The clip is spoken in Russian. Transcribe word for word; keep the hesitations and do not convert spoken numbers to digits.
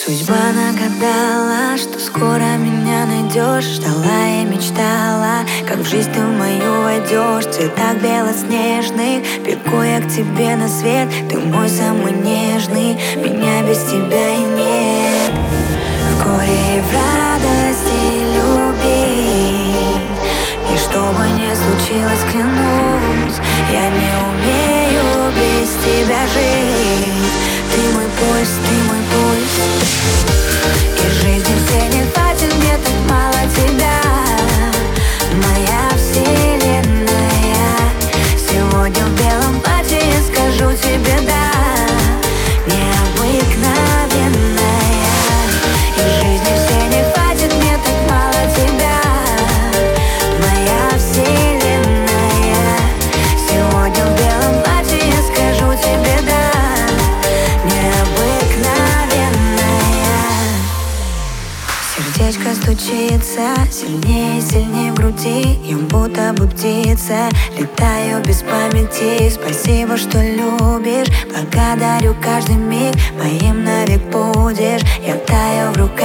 Судьба нагадала, что скоро меня найдешь. Ждала и мечтала, как в жизнь ты в мою войдешь. В цветах белоснежных бегу я к тебе на свет. Ты мой самый нежный, меня без тебя и нет. В горе и в радости любить, и что бы ни случилось, клянусь, я не умею без тебя жить. Ты мой пульс, ты мой пульс. И жизни всей не хватит, мне так мало тебя. Моя вселенная. Сегодня в белом платье я скажу тебе да. Необыкновенная. И жизни всей не хватит, мне так мало тебя. Моя вселенная. Сегодня в белом платье я скажу тебе да. Сердечко стучится сильнее и сильнее в груди. Я будто бы птица, летаю без памяти. Спасибо, что любишь, благодарю каждый миг. Моим навек будешь, я таю в руках